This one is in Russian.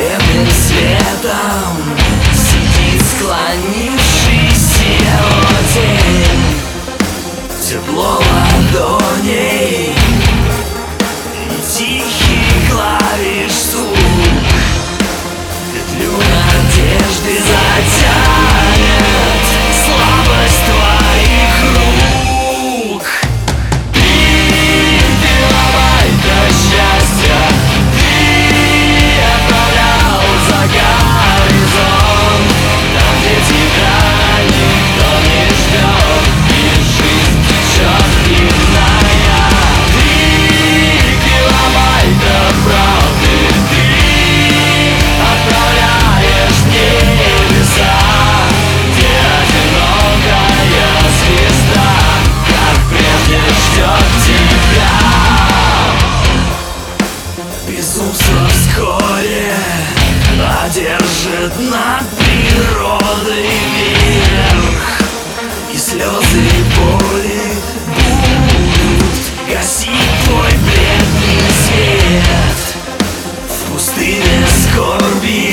бледным светом сидит склонившийся его тень. Тепло ладоней и тихий клавиш звук петлю надежды затянет слабость твоих рук. Ты килобайта счастья, ты отправлял за горизонт, там, где тебя никто не ждет, и жизнь течет иная. Ты килобайта правды, ты отправляешь в небеса, где одинокая звезда, как прежде, ждет тебя. Безумство вскоре одержит над природой верх, и слезы боли будут гасить твой бледный свет. В пустыне скорби